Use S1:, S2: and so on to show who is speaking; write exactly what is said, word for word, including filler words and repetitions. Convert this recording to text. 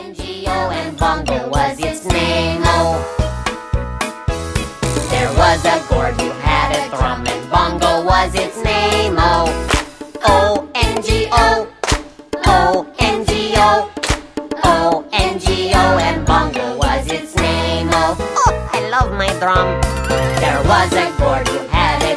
S1: N G O and bongo was its name, oh. There was a gourd who had a drum and bongo was its name, oh. O N G O, O N G O, O N G O and bongo was its name, oh. Oh, I love my drum. There was a gourd who had